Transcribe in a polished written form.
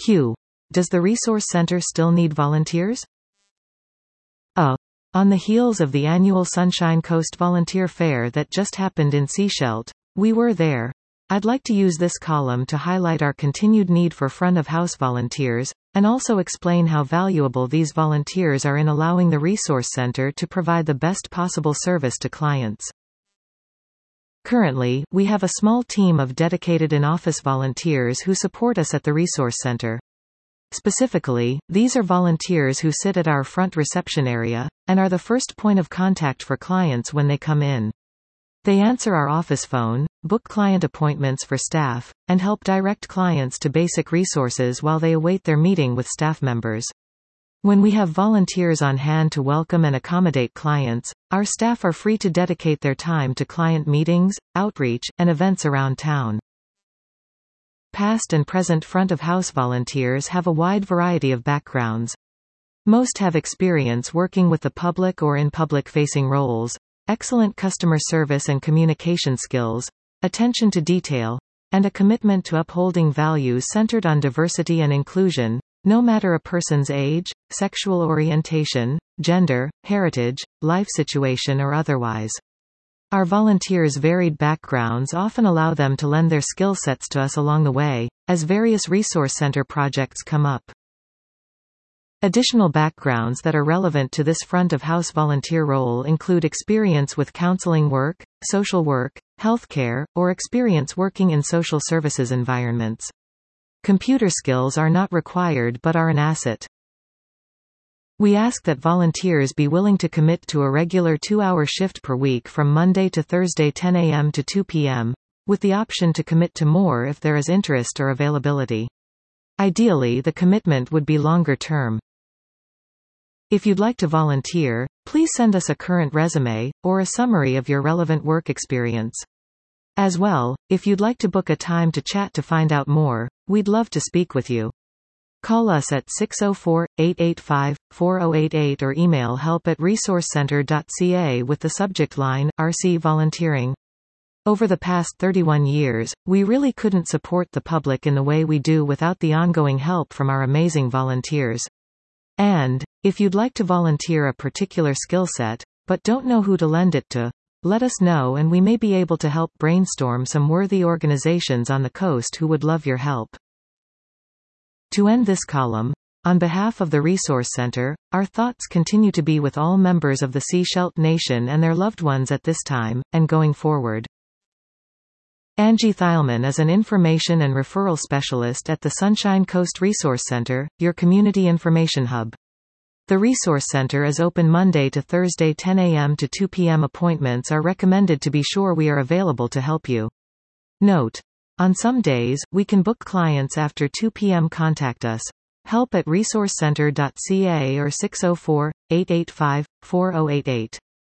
Q. Does the Resource Center still need volunteers? On the heels of the annual Sunshine Coast Volunteer Fair that just happened in Sechelt, we were there. I'd like to use this column to highlight our continued need for front-of-house volunteers, and also explain how valuable these volunteers are in allowing the Resource Center to provide the best possible service to clients. Currently, we have a small team of dedicated in-office volunteers who support us at the Resource Center. Specifically, these are volunteers who sit at our front reception area, and are the first point of contact for clients when they come in. They answer our office phone, book client appointments for staff, and help direct clients to basic resources while they await their meeting with staff members. When we have volunteers on hand to welcome and accommodate clients, our staff are free to dedicate their time to client meetings, outreach, and events around town. Past and present front-of-house volunteers have a wide variety of backgrounds. Most have experience working with the public or in public-facing roles, excellent customer service and communication skills, attention to detail, and a commitment to upholding values centered on diversity and inclusion, no matter a person's age, sexual orientation, gender, heritage, life situation or otherwise. Our volunteers' varied backgrounds often allow them to lend their skill sets to us along the way, as various Resource Center projects come up. Additional backgrounds that are relevant to this front-of-house volunteer role include experience with counseling work, social work, healthcare, or experience working in social services environments. Computer skills are not required but are an asset. We ask that volunteers be willing to commit to a regular 2-hour shift per week from Monday to Thursday 10 a.m. to 2 p.m., with the option to commit to more if there is interest or availability. Ideally, the commitment would be longer term. If you'd like to volunteer, please send us a current resume, or a summary of your relevant work experience. As well, if you'd like to book a time to chat to find out more, we'd love to speak with you. Call us at 604-885-4088 or email help@resourcecenter.ca with the subject line, RC Volunteering. Over the past 31 years, we really couldn't support the public in the way we do without the ongoing help from our amazing volunteers. And, if you'd like to volunteer a particular skill set, but don't know who to lend it to, let us know and we may be able to help brainstorm some worthy organizations on the coast who would love your help. To end this column, on behalf of the Resource Center, our thoughts continue to be with all members of the Sechelt Nation and their loved ones at this time, and going forward. Angie Thielman is an information and referral specialist at the Sunshine Coast Resource Center, your community information hub. The Resource Center is open Monday to Thursday 10 a.m. to 2 p.m. Appointments are recommended to be sure we are available to help you. Note: on some days, we can book clients after 2 p.m. Contact us. Help@resourcecenter.ca or 604-885-4088.